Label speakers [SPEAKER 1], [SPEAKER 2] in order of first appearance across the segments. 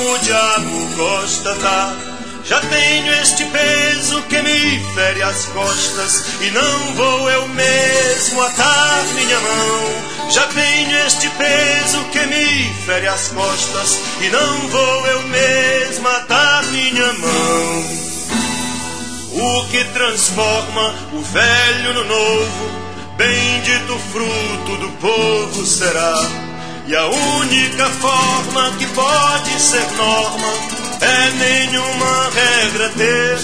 [SPEAKER 1] o diabo gosta, tá? Já tenho este peso que me fere as costas e não vou eu mesmo atar minha mão. Já tenho este peso que me fere as costas e não vou eu mesmo atar minha mão. O que transforma o velho no novo, bendito fruto do povo será. E a única forma que pode ser norma é nenhuma regra ter,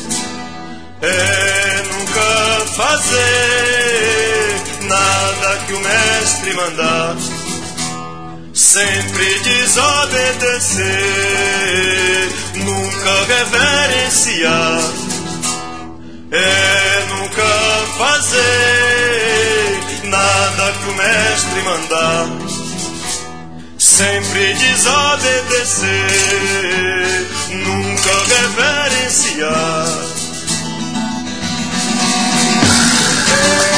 [SPEAKER 1] é nunca fazer nada que o mestre mandar, sempre desobedecer, nunca reverenciar, é nunca fazer nada que o mestre mandar, sempre desobedecer, nunca reverenciar.